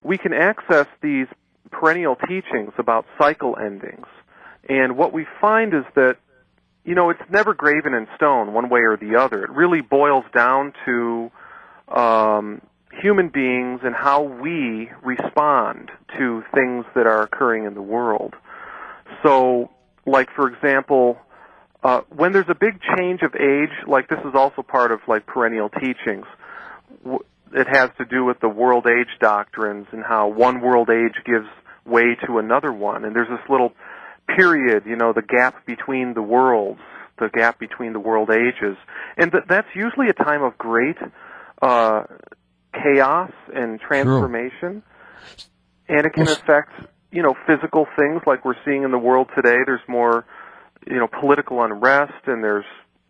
we can access these perennial teachings about cycle endings. And what we find is that, it's never graven in stone one way or the other. It really boils down to human beings and how we respond to things that are occurring in the world. So, like, for example, when there's a big change of age, like this is also part of, like, perennial teachings, it has to do with the world age doctrines and how one world age gives way to another one. And there's this little period, the gap between the worlds, the gap between the world ages. And that's usually a time of great chaos and transformation. True. And it can affect, physical things like we're seeing in the world today. There's more, political unrest, and there's,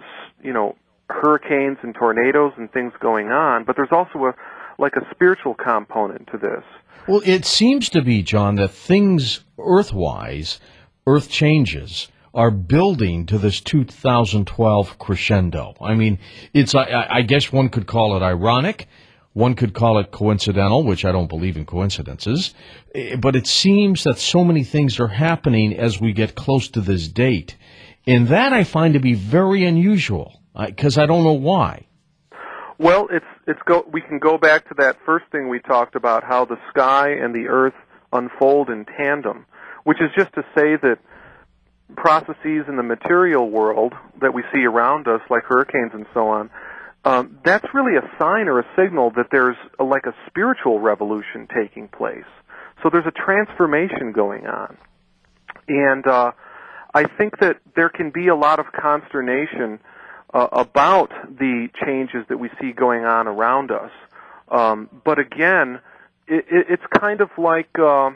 hurricanes and tornadoes and things going on. But there's also a spiritual component to this. Well, it seems to be, John, that things earth-wise, earth changes, are building to this 2012 crescendo. I mean, I guess one could call it ironic. One could call it coincidental, which I don't believe in coincidences. But it seems that so many things are happening as we get close to this date. And that I find to be very unusual, because I don't know why. Well, we can go back to that first thing we talked about, how the sky and the earth unfold in tandem, which is just to say that processes in the material world that we see around us, like hurricanes and so on, that's really a sign or a signal that there's a spiritual revolution taking place. So there's a transformation going on. And I think that there can be a lot of consternation about the changes that we see going on around us. But again, it's kind of like,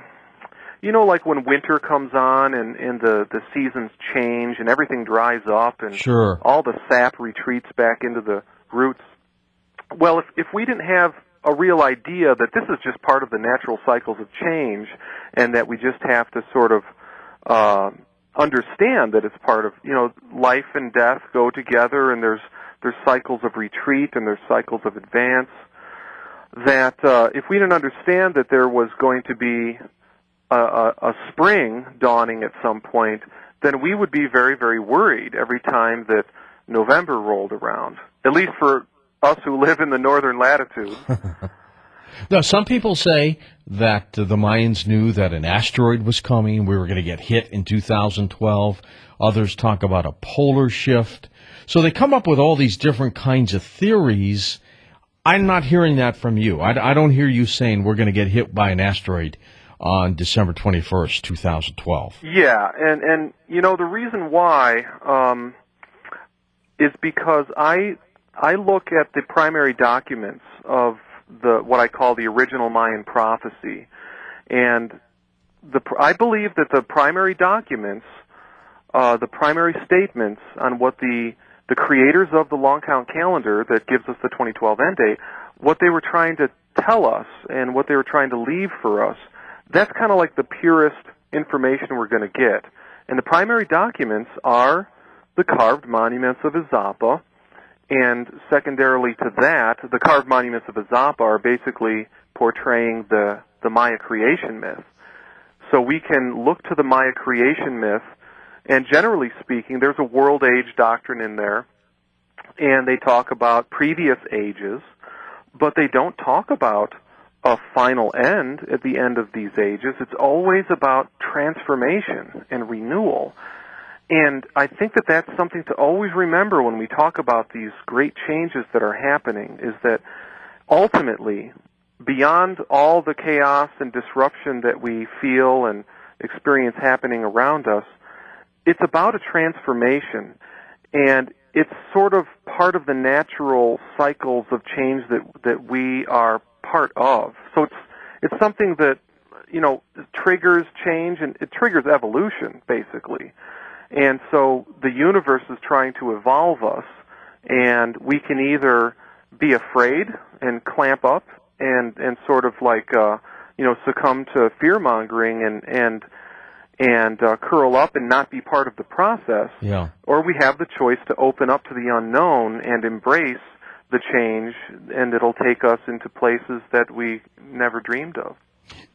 like when winter comes on and the seasons change and everything dries up and sure, all the sap retreats back into the roots. Well, if we didn't have a real idea that this is just part of the natural cycles of change and that we just have to sort of understand that it's part of, life and death go together, and there's cycles of retreat and there's cycles of advance, that if we didn't understand that there was going to be a spring dawning at some point, then we would be very, very worried every time that November rolled around, at least for us who live in the northern latitude. Now, some people say that the Mayans knew that an asteroid was coming. We were going to get hit in 2012. Others talk about a polar shift. So they come up with all these different kinds of theories. I'm not hearing that from you. I don't hear you saying we're going to get hit by an asteroid on December 21st, 2012. Yeah, and the reason why is because I look at the primary documents of what I call the original Mayan prophecy, and I believe that the primary documents, the primary statements on what the creators of the long count calendar that gives us the 2012 end date, what they were trying to tell us and what they were trying to leave for us, that's kind of like the purest information we're going to get. And the primary documents are the carved monuments of Izapa, and secondarily to that, the carved monuments of Izapa are basically portraying the Maya creation myth. So we can look to the Maya creation myth, and generally speaking, there's a world age doctrine in there, and they talk about previous ages, but they don't talk about a final end at the end of these ages. It's always about transformation and renewal. And I think that that's something to always remember when we talk about these great changes that are happening, is that ultimately, beyond all the chaos and disruption that we feel and experience happening around us, it's about a transformation. And it's sort of part of the natural cycles of change that we are part of. So it's something that, triggers change, and it triggers evolution, basically. And so the universe is trying to evolve us, and we can either be afraid and clamp up and sort of like, succumb to fear-mongering and curl up and not be part of the process. Yeah. Or we have the choice to open up to the unknown and embrace the change, and it'll take us into places that we never dreamed of.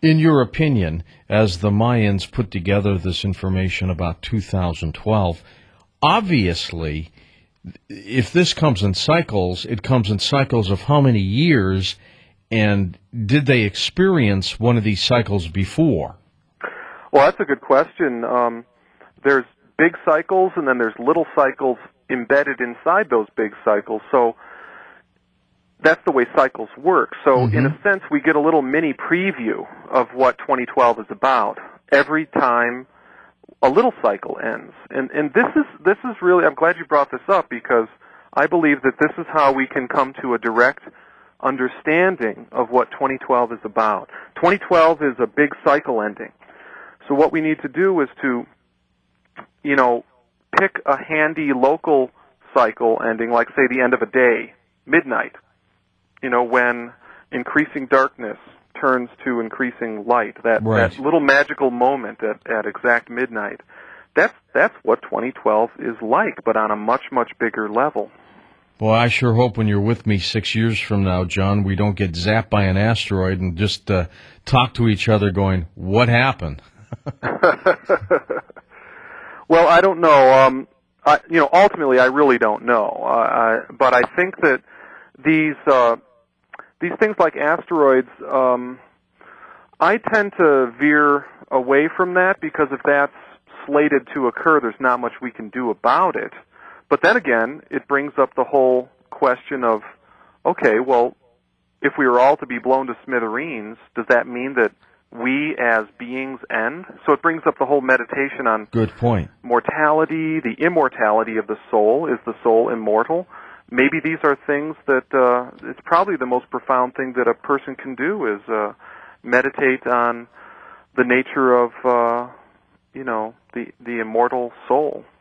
In your opinion, as the Mayans put together this information about 2012, obviously, if this comes in cycles, it comes in cycles of how many years, and did they experience one of these cycles before? Well, that's a good question. There's big cycles, and then there's little cycles embedded inside those big cycles. So that's the way cycles work. So in a sense, we get a little mini preview of what 2012 is about every time a little cycle ends. And this is really, I'm glad you brought this up, because I believe that this is how we can come to a direct understanding of what 2012 is about. 2012 is a big cycle ending. So what we need to do is to, pick a handy local cycle ending, like, say, the end of a day, midnight, when increasing darkness turns to increasing light, that little magical moment at exact midnight. That's what 2012 is like, but on a much, much bigger level. Well, I sure hope when you're with me 6 years from now, John, we don't get zapped by an asteroid and just talk to each other going, what happened? Well, I don't know. Ultimately, I really don't know. But I think that these things like asteroids, I tend to veer away from that, because if that's slated to occur, there's not much we can do about it. But then again, it brings up the whole question of, okay, well, if we were all to be blown to smithereens, does that mean that we as beings end? So it brings up the whole meditation on good point. Mortality, the immortality of the soul. Is the soul immortal? Maybe these are things that it's probably the most profound thing that a person can do is meditate on the nature of the immortal soul.